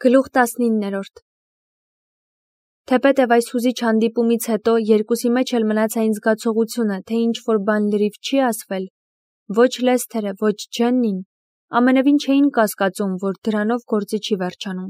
Գլուխ 19-րդ Թեպետև այս հուզիչ հանդիպումից հետո երկուսի մեջ էլ մնաց այն զգացողությունը, թե ինչ-որ բան լրիվ չի ասվել, ոչ Լեսթերը, ոչ Ջեննին, ամենևին չէին կասկածում, որ դրանով գործը չի վերջանում։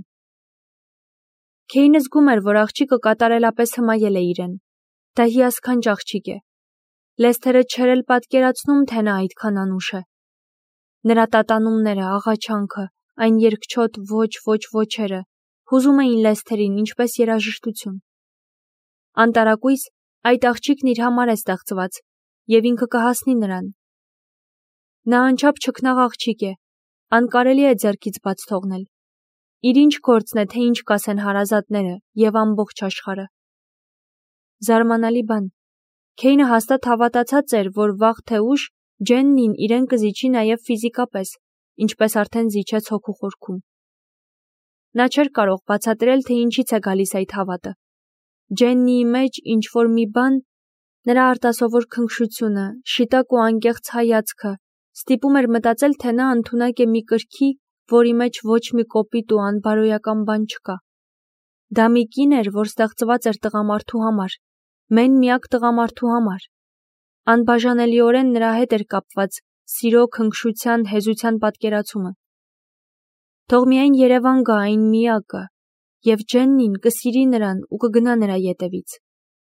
Քեյնը զգում էր, որ աղջիկը կատարելապես հմայել է իրեն։ Դա հիասքանչ աղջիկ է։ Լեսթերը չէր էլ պատկերացնում, թե նա այդքան անուշ է։ Նրա տատանումները, աղաչանքը, այն երկչոտ ոչ-ոչ-ոչերը հուզում էին Լեսթերին ինչպես երաժշտություն։ Անտարակույս այդ աղջիկն իր համար է ստեղծված, և ինքը կհասնի նրան։ Նա անչափ չքնաղ աղջիկ է, անկարելի է ձեռքից բաց թողնել։ Իր ինչ գործն է, թե ինչ կասեն հարազատները և ամբողջ աշխարհը։ Զարմանալի բան։ Քեյնը հաստատ հավատացած էր, որ վաղ թե ուշ Ջեննին իրեն կզիջի նաև ֆիզիկապես, ինչպես արդեն զիջեց հոգու խորքում։ Նա չէր կարող բացատրել, թե ինչից է գալիս այդ հավատը։ Ջեննիի մեջ ինչ-որ մի բան, նրա արտասովոր քնքշությունը, շիտակ ու անկեղծ հայացքը, ստիպում էր մտածել, թե նա ընդունակ է մի կրքի, որի մեջ ոչ մի կոպիտ ու անբարոյական բան չկա։ Դա մի կին էր, որ ստեղծված էր տղամարդու համար, մեն-միակ տղամարդու համար։ Անբաժանելիորեն նրա հետ էր կապված սիրո, քնքշության, հեզության պատկերացումը։ Թող միայն Երևան գա այն միակը, և Ջեննին կսիրի նրան ու կգնա նրա ետևից։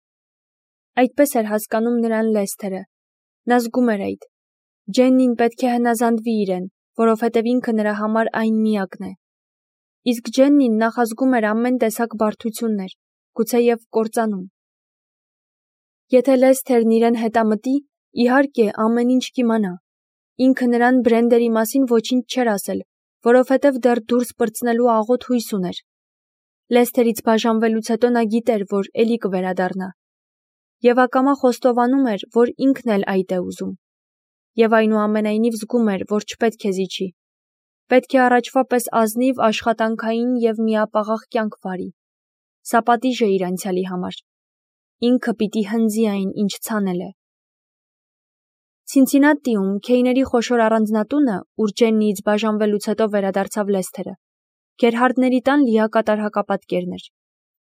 Այդպես էր հասկանում նրան Լեսթերը։ Նա զգում էր այդ։ Ջեննին պետք է հնազանդվի իրեն, որովհետև ինքը նրա համար այն միակն է։ Իսկ Ջեննին նախազգում էր ամեն տեսակ բարդություններ, գուցեև կործանում։ Եթե Լեսթերն իրեն հետամտի, իհարկե, ամեն ինչ կիմանա։ Ինքը նրան Բրենդերի մասին ոչինչ չէր ասել, որովհետև դեռ դուրս պրծնելու աղոտ հույս ուներ։ Լեսթերից բաժանվելուց հետո նա գիտեր, որ էլի կվերադառնա։ Եվ ակամա խոստովանում էր, որ ինքն էլ այդ է ուզում։ Եվ այնուամենայնիվ զգում էր, որ չպետք է զիջի։ Պետք է առաջվա պես ազնիվ, աշխատանքային և միապաղաղ կյանք վարի։ Սա պատիժ է իր անցյալի համար։ Ինքը պիտի հնձի այն, ինչ ցանել է։ Ցինցինատիում Քեյների խոշոր առանձնատունը, ուր Ջեննիից բաժանվելուց հետո վերադարձավ Լեսթերը, Գերհարդների տան լիակատար հակապատկերն էր։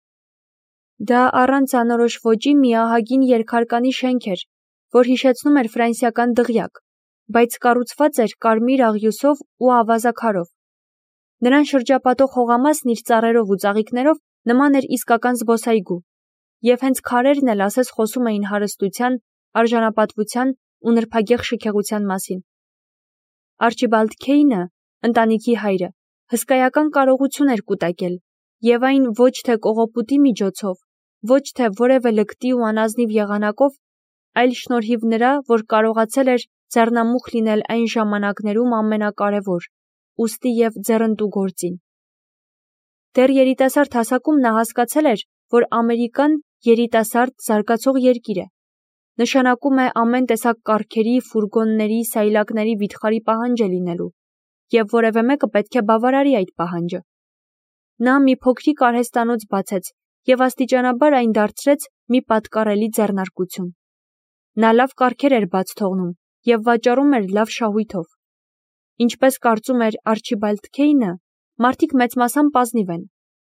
Դա առանց անորոշ ոճի մի ահագին երկհարկանի շենք էր, որ հիշեցնում էր ֆրանսիական դղյակ, բայց կառուցված էր կարմիր աղյուսով ու ավազաքարով։ Նրան շրջապատող հողամասն իր ծառերով ու ծաղիկներով նման էր իսկական զբոսայգու, և հենց քարերն էլ ասես խոսում էին հարստության, արժանապատվության ու նրբագեղ շքեղության մասին։ Արչիբալդ Քեյնը, ընտանիքի հայրը, հսկայական կարողություն էր կուտակել, և այն ոչ թե կողոպուտի միջոցով, ոչ թե որևէ լկտի ու անազնիվ եղանակով, այլ շնորհիվ նրա, որ կարողացել էր ձեռնամուխ լինել այն ժամանակներում ամենակարևոր, ուստի և ձեռնտու գործին։ Դեռ երիտասարդ հասակում նա հասկացել էր, որ Ամերիկան երիտասարդ զարգացող երկիր է։ Նշանակում է ամեն տեսակ կառքերի, ֆուրգոնների, սայլակների վիթխարի պահանջ է լինելու, և որևէ մեկը պետք է բավարարի այդ պահանջը։ Նա մի փոքրիկ արհեստանոց բացեց և աստիճանաբար այն դարձրեց մի պատկառելի ձեռնարկություն։ Նա լավ կառքեր էր բաց թողնում և վաճառում էր լավ շահույթով։ Ինչպես կարծում էր Արչիբալդ Քեյնը, մարդիկ մեծ մասամբ ազնիվ են։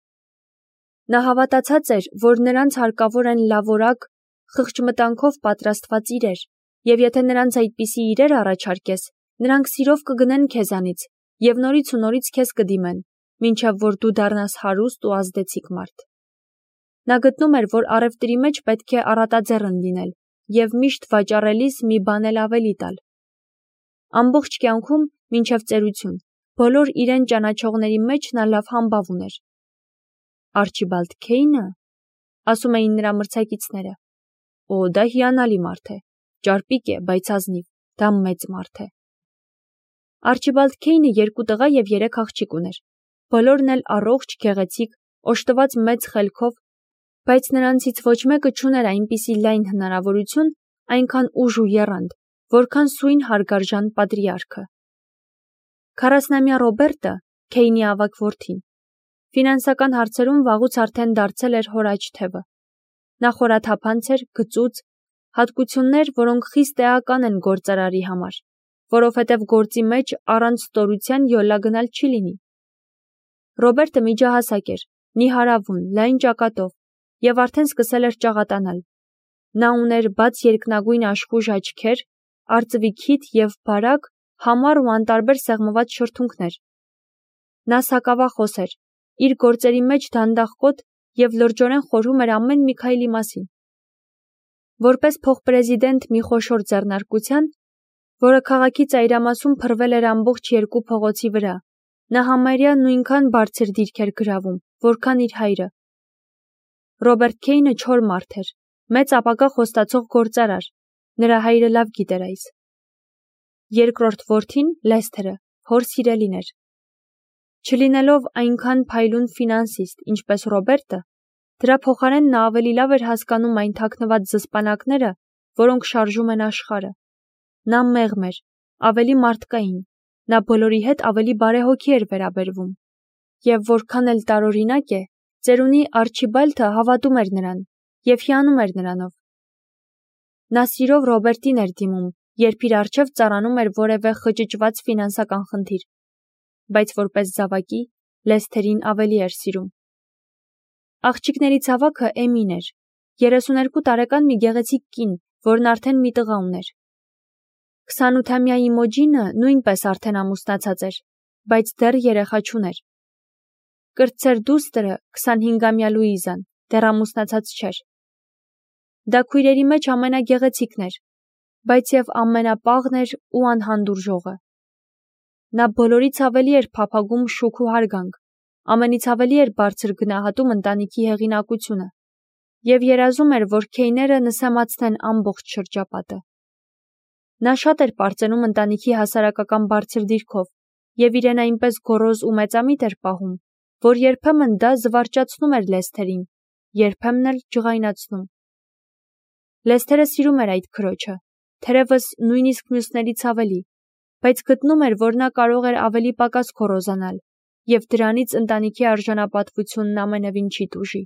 Նա հավատացած էր, որ նրանց հարկավոր են լավորակ, խղճմտանքով պատրաստված իրեր, և եթե նրանց այդպիսի իրեր առաջարկես, նրանք սիրով կգնեն քեզանից և նորից ու նորից քեզ կդիմեն, մինչև որ դու դառնաս հարուստ ու ազդեցիկ մարդ։ Նա գտնում էր, որ առևտրի մեջ պետք է առատաձեռն լինել և միշտ վաճառելիս մի բան էլ ավելի տալ։ Ամբողջ կյանքում, մինչև ծերություն, բոլոր իրեն ճանաչողների մեջ նա լավ համբավ ուներ։ Արչիբալդ Քեյնը, ասում էին նրա մրցակիցները, օ, դա հիանալի մարդ է, ճարպիկ է, բայց ազնիվ, դա մեծ մարդ է։ Արչիբալդ Քեյնը 2 տղա և 3 աղջիկ ուներ, բոլորն էլ առողջ, գեղեցիկ, օժտված մեծ խելքով, բայց նրանցից ոչ մեկը չուներ այնպիսի լայն հնարավորություն, այնքան ուժ ու եռանդ, որքան սույն հարգարժան պատրիարքը։ 40-ամյա Ռոբերտը, Քեյնի ավագ որդին, ֆինանսական հարցերում վաղուց արդեն դարձել էր հոր աջ թևը։ Նա խորաթափանց էր, գծուծ, հատկություններ, որոնք խիստ էական են գործարարի համար, որովհետև գործի մեջ առանց ստորության յոլա գնալ չի լինի։ Ռոբերտը միջահասակ էր, նիհարավուն, լայն ճակատով և արդեն սկսել էր ճաղատանալ։ Նա ուներ բաց երկնագույն աշխույժ աչքեր, արծվի քիթ և բարակ, համառ ու անտարբեր սեղմված շրթունքներ։ Նա սակավախոս էր, իր գործերի մեջ դանդաղկոտ և լրջորեն խորհում էր ամեն մի քայլի մասին։ Որպես փոխպրեզիդենտ մի խոշոր ձեռնարկության, որը քաղաքի ծայրամասում փռվել էր ամբողջ 2 փողոցի վրա, նա համարյա նույնքան բարձր դիրք էր գրավում, որքան իր հայրը։ Ռոբերտ Քեյնը չոր մարդ էր, մեծ ապագա խոստացող գործարար, նրա հայրը լավ գիտեր այս։ Երկրորդ որդին, Լեսթերը, հոր սիրելին էր։ Չլինելով այնքան փայլուն ֆինանսիստ, ինչպես Ռոբերտը, դրա փոխարեն նա ավելի լավ էր հասկանում այն թաքնված զսպանակները, որոնք շարժում են աշխարհը։ Նա մեղմ էր, ավելի մարդկային, նա բոլորի հետ ավելի բարեհոգի էր վերաբերվում։ Եվ որքան էլ տարօրինակ է, ծերունի Արչիբալդը հավատում էր նրան և հիանում էր նրանով։ Նա սիրով Ռոբերտին էր դիմում, երբ իր առջև ծառանում էր որևէ խճճված ֆինանսական խնդիր, բայց որպես զավակի Լեսթերին ավելի էր սիրում։ Աղջիկների զավակը Էմին էր, 32 տարեկան մի գեղեցիկ կին, որն արդեն մի տղա ուներ։ 28-ամյա Իմոջինը նույնպես արդեն ամուսնացած էր, բայց դեռ երեխա չուներ։ Կրտսեր դուստրը, 25-ամյա Լուիզան, դեռ ամուսնացած չէր։ Դա քույրերի մեջ ամենագեղեցիկն էր, բայց և ամենապաղն էր ու անհանդուրժողը։ Նա բոլորից ավելի էր փափագում շուք ու հարգանք, ամենից ավելի էր բարձր գնահատում ընտանիքի հեղինակությունը և երազում էր, որ Քեյները նսեմացնեն ամբողջ շրջապատը։ Նա շատ էր պարծենում ընտանիքի հասարակական բարձր դիրքով և իրեն այնպես գոռոզ ու մեծամիտ էր պահում, որ երբեմն դա զվարճացնում էր Լեսթերին, երբեմն էլ ջղայնացնում։ Լեսթերը սիրում էր այդ քրոջը, թերևս նույնիսկ մյուսներից ավելի, բայց գտնում էր, որ նա կարող էր ավելի պակաս գոռոզանալ և դրանից ընտանիքի արժանապատվությունն ամենևին չի տուժի։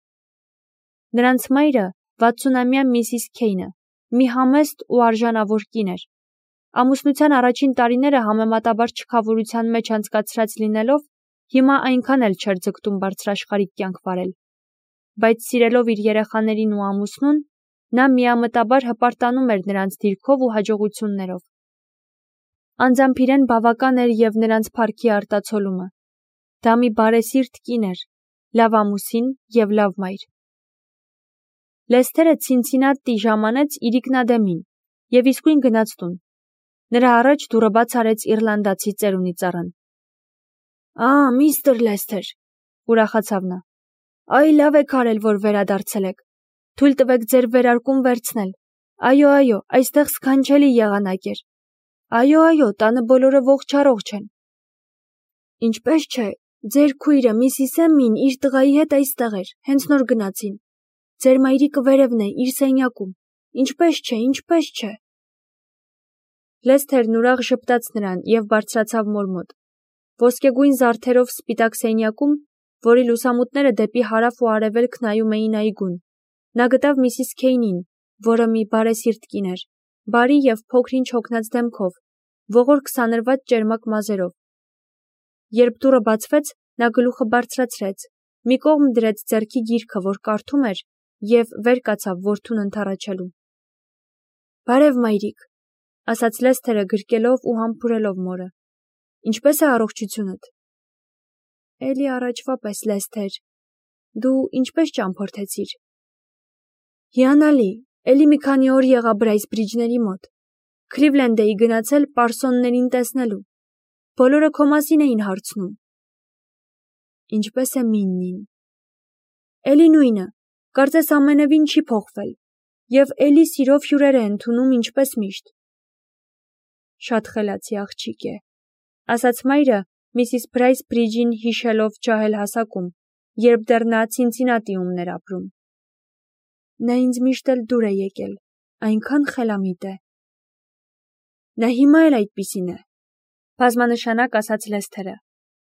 Նրանց մայրը 60-ամյա Միսիս Քեյնը մի համեստ ու արժանավոր կին էր։ Ամուսնության առաջին տարիները համեմատաբար չքավորության մեջ անցկացրած լինելով, հիմա այնքան էլ չէր ձգտում բարձրաշխարհիկ կյանք վարել։ Բայց սիրելով իր երեխաներին ու ամուսնուն, նա միամտաբար հպարտանում էր նրանց դիրքով ու հաջողություններով։ Անձամբ իրեն բավական էր և նրանց փառքի արտացոլումը։ Դա մի բարեսիրտ կին էր, լավ ամուսին և լավ մայր։ Լեսթերը Ցինցինատի ժամանեց իրիկնադեմին և իսկույն գնաց տուն։ Նրա առաջ դուռը բաց արեց իռլանդացի ծերունի ծառան։ Միստր Լեսթեր, ուրախացավ նա։ Այ լավ եք արել, որ վերադարձել եք։ Թույլ տվեք ձեր վերարկուն վերցնել։ Այո, այստեղ սքանչելի եղանակ էր։ Այո, տանը բոլորը ողջ-առողջ են։ Ինչպես չէ, ձեր քույրը Միսիս Էմմին իր տղայի հետ այստեղ էր, հենց նոր գնացին։ Ձեր մայրիկը վերևն է, իր սենյակում։ Ինչպես չէ։ Լեսթերն ուրախ ժպտաց նրան և բարձրացավ մոր մոտ։ Ոսկեգույն զարդերով սպիտակ սենյակում, որի լուսամուտները դեպի հարավ ու արևելք նայում էին այգուն, նա գտավ Միսիս Քեյնին, որը մի բարեսիրտ կին էր, բարի և փոքր-ինչ հոգնած դեմքով, ողոր քսաներված ճերմակ մազերով։ Երբ դուռը բացվեց, նա գլուխը բարձրացրեց, մի կողմ դրեց ձեռքի գիրքը, որ կարդում էր, և վեր կացավ որդուն ընդառաջելու։ Բարև մայրիկ, ասաց Լեսթերը գրկելով ու համբուրելով մորը։ Ինչպես է առողջությունդ։ Էլի առաջվա պես, Լեսթեր։ Դու ինչպես ճամփորդեցիր։ Հիանալի, էլի մի քանի օր եղա Բրայսբրիջների մոտ։ Քլիվլենդ էի գնացել պարսոններին տեսնելու։ Բոլորը քո մասին էին հարցնում։ Ինչպես է Միննին։ Էլի նույնը, կարծես ամենևին չի փոխվել, և էլի սիրով հյուրեր է ընդունում ինչպես միշտ։ Շատ խելացի աղջիկ է, ասաց մայրը Միսիս Բրայսբրիջին հիշելով ջահել հասակում, երբ դեռ նա Ցինցինատիումն էր ապրում։ Նա ինձ միշտ էլ դուր է եկել, այնքան խելամիտ է։ Նա հիմա էլ այդպիսին է, բազմանշանակ ասաց Լեսթերը։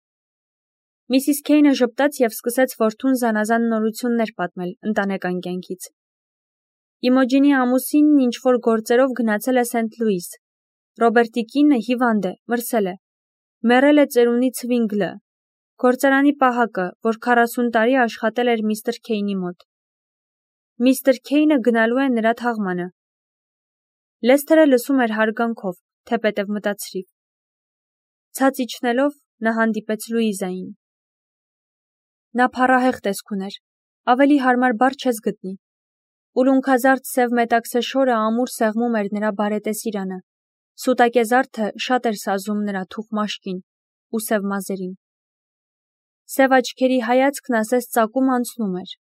Միսիս Քեյնը ժպտաց և սկսեց որդուն զանազան նորություններ պատմել ընտանեկան կյանքից։ Իմոջինի ամուսինն ինչ-որ գործերով գնացել է Սենթ Լուիս։ Ռոբերտի կինը հիվանդ է, մրսել է։ Մեռել է ծերունի Ցվինգլը։ Գործարանի պահակը, որ 40 տարի աշխատել էր միստր Քեյնի մոտ։ Միստր Քեյնը գնալու է նրա թաղմանը։ Լեսթերը լսում էր հարգանքով, թեպետև մտածրիվ։ Ցած իջնելով նա հանդիպեց Լուիզային։ Նա փառահեղ տեսք ուներ, ավելի հարմար բառ չես գտնի։ Ուլունքազարդ սև մետաքսե շորը ամուր սեղմում էր նրա բարետեսիրանը, սուտակեզարդը շատ էր սազում նրա թուխ մաշկին ու սև մազերին։ Սև աչքերի հայացքն ասես ծակում անցնում էր։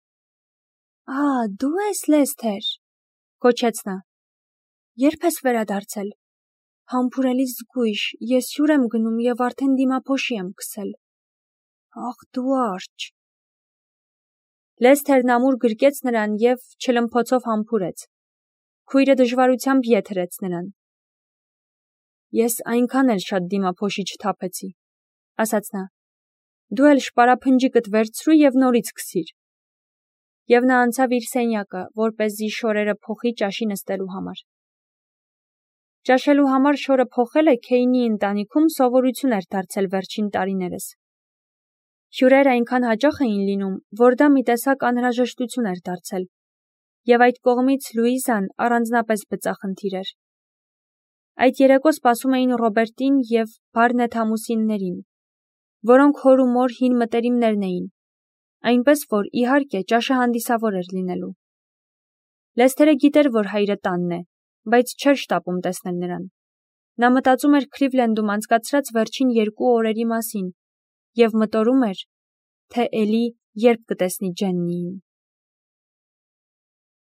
Դու ես Լեսթեր, կոչեց նա։ Երբ ես վերադարձել։ Համբուրելի զգույշ, ես հյուր եմ գնում և արդեն դիմափոշի եմ քսել։ Ախ դու արջ։ Լեսթերն ամուր գրկեց նրան և չլմփոցով համբուրեց։ Քույրը դժվարությամբ ետ հրեց նրան։ Ես այնքան էլ շատ դիմափոշի չթափեցի, ասաց նա։ Դու էլ շպարափնջիկդ վերցրու և նորից քսիր։ Եվ նա անցավ իր սենյակը, որպեսզի շորերը փոխի ճաշի նստելու համար։ Ճաշելու համար շորը փոխելը Քեյնի ընտանիքում սովորություն էր դարձել վերջին տարիներս։ Հյուրեր այնքան հաճախ էին լինում, որ դա մի տեսակ անհրաժեշտություն էր դարձել, և այդ կողմից Լուիզան առանձնապես բծախնդիր էր։ Այդ երեկո սպասում էին Ռոբերտին և Բարնեթ ամուսիններին, որոնք հոր ու մոր հին մտերիմներն էին, այնպես որ, իհարկե, ճաշը հանդիսավոր էր լինելու։ Լեսթերը գիտեր, որ հայրը տանն է, բայց չէր շտապում տեսնել նրան։ Նա մտածում էր Քրիվլենդում անցկացրած վերջին 2 օրերի մասին և մտորում էր, թե էլի երբ կտեսնի Ջեննիին։